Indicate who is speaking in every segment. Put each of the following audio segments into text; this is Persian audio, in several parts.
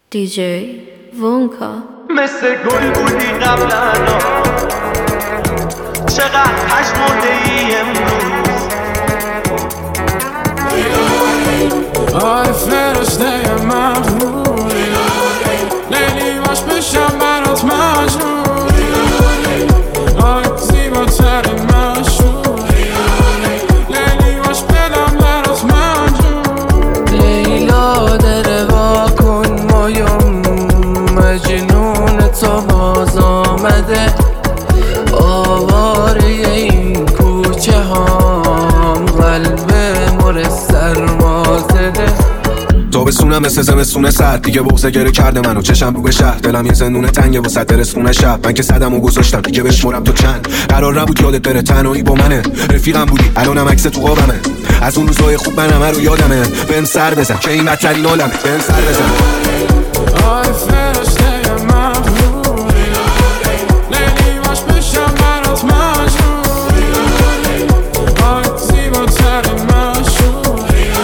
Speaker 1: DJ Vonka
Speaker 2: مثل گل بودی قبلا، چقدر پژمرده ای امروز.
Speaker 3: آی فرشته مغرور، لیلی باش بشم برات مجنون. آی زیباترین مشهور، لیلی باش بدم برات مجنون. لیلا دره واکن مایم، مجنون تو باز آمده. آواره این کوچه هام، قلب مر سرما زده.
Speaker 4: تابستونم مثل زمستون سرد، دیگه بغضه گره کرده منو چشم رو به شهر. دلم یه زندونه تنگه واسه رسونه شب. من که صدم و گذاشتم دیگه بشمرم تو چند. قرار نبود یادت بره، تنهایی با منه. رفیقم بودی الانم عکس تو قابمه. از اون روزای خوب من همه رو یادمه. بهم سر بزن که این بدترین عالمه. بهم سر بزن.
Speaker 3: آی فرشته مغرور، لیلی باش بشم برات مجنون. آی زیباترین مشهور،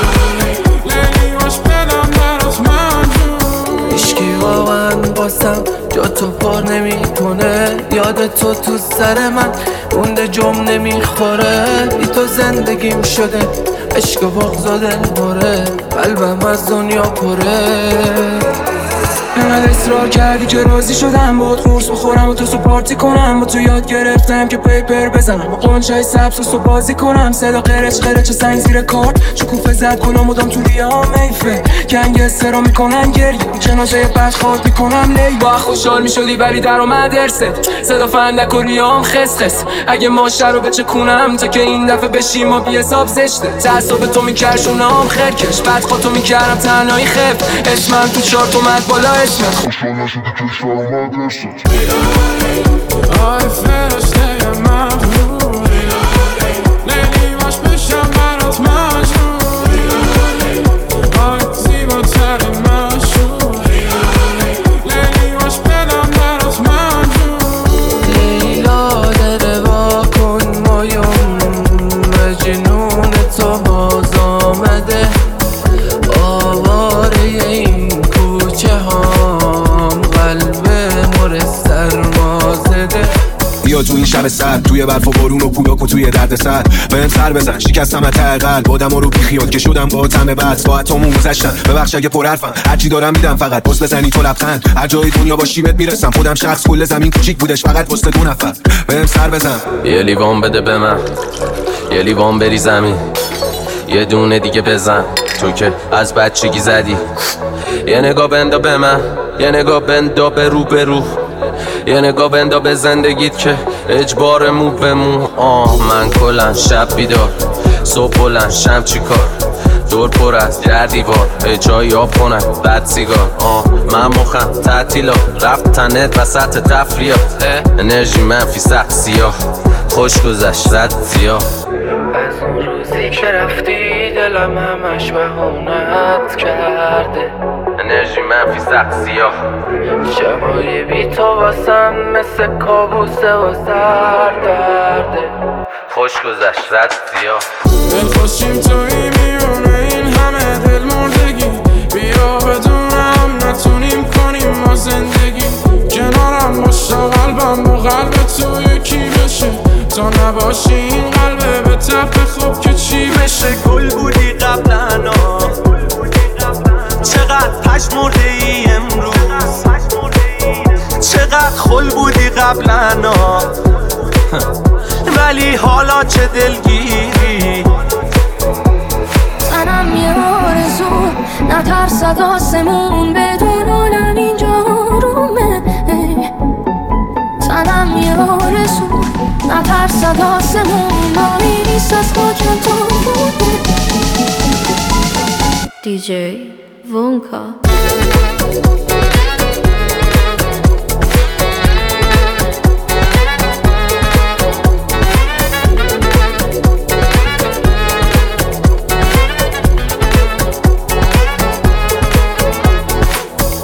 Speaker 3: لیلی باش بدم برات مجنون. هیچکی واقعا باسم جا تو پر نمیکنه. یاد تو سر من مونده، جم نمیخوره. بی تو زندگیم شده عشق و بغض و دل بره. قلبم از دنیا پره. انقدر اصرار کردی که راضی شدم باهات قرص بخورم و تو سو پارتی کنم. با تو یاد گرفتم که پیپر بزنم و قنچای سبز و سو بازی کنم. صدا قرچ قرچ سنگ زیر کارت، شکوفه زد کنم مدام تو ریام میفه. گنگستر را میکنن گریه، جنازه بد خاک میکنم لی. با خوشحال میشدی ولی در اومد ارست. صدا فندک و ریام خس خس. اگه ماشه رو بچکونم تا که این دفعه بشیم و بی حساب زشته. تعصب تو میکرشونم خرکش، بعد خودتو میکردم تنهایی خف. اسمم تو چارت اومد بالا، اسمت خوشحال نشدی که شهر اومد رست. آی فرشته مغرور، لیلی باش بشم برات مجنون. آی زیباترین مشهور، لیلی باش بدم برات مجنون. لیلا دره واکن مایم، مجنون تو باز آمده. آواره این کوچه هام، قلب مر سرما زده.
Speaker 4: بیا تو این شب سرد، توی برف و بارون و کولاک و توی درد سر. بهم سر بزن شکستم ته قلب. آدم‌ها رو بیخیال که شدم با تم بس. با اتمون گذشتم ببخش اگه پر حرفم. هرچی دارم میدم فقط بس بزنی تو لبخند. هر جای دنیا باشی بهت میرسم. خودم شخص کل زمین کوچیک بودش فقط واسه دو نفر. بهم سر بزن.
Speaker 5: یه لیوان بده به من، یه لیوان بری زمین. یه دونه دیگه بزن تو که از بچگی زدی. یه نگاه بندا به من، یه نگاه بندا به رو. یه نگاه بندا به زندگیت که اجبار مو به مو. من کلن شب بیدار، صبح بلند شم چی کار. دور پر از در دیوار، جایی آب کنن بد سیگار. من مخم تعطیلات، رفتنت وسط تفریات. انرژی منفی سخت سیاه، خوش گذشت زد سیاه. از اون روزی که رفتی دلم همش بهونت کرده. انرژی منفی سخت سیاه، شبای بی تو واسم مثل کابوسه و سردرده. خوش گذشت زد سیاه.
Speaker 3: دل خوشیم توی میونه این همه دل مردگی. بیا بدونم نتونیم کنیم ما زندگی. کنارم باش تا قلبم با قلب تو یکی بشه. تا نباشی این قلبه به تپ خوب که چی بشه.
Speaker 2: گل بودی قبلا، چقدر پژمرده ای امروز. چقدر خل بودی قبلا، ولی حالا چه دلگیری.
Speaker 6: منم یه آرزو، نترسد آسمون بدون عالم اینجا رومه. منم یه آرزو، نترسد آسمون ماهی نیست از خاکم تو بوده.
Speaker 1: DJ Vonka